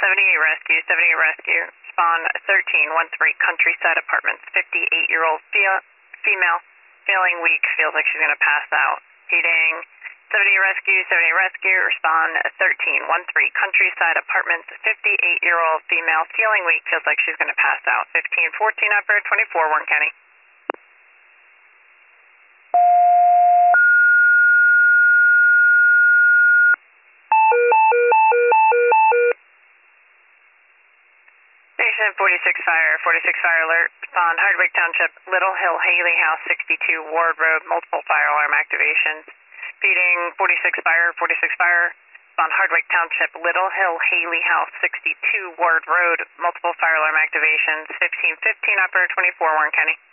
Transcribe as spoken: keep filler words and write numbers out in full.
seventy-eight rescue, seventy-eight rescue. Spawn thirteen one three Countryside Apartments. fifty-eight-year-old fe- female, feeling weak, feels like she's going to pass out. Heating. seventy-eight rescue, seventy-eight rescue. Respond thirteen one three Countryside Apartments. fifty-eight-year-old female, feeling weak, feels like she's going to pass out. fifteen fourteen upper, twenty-four Warren County. Station forty-six Fire, forty-six Fire alert. Respond Hardwick Township, Little Hill Haley House sixty-two Ward Road, multiple fire alarm activations. Feeding forty-six Fire, forty-six Fire. Respond Hardwick Township, Little Hill Haley House sixty-two Ward Road, multiple fire alarm activations. fifteen fifteen upper, twenty-four Warren County.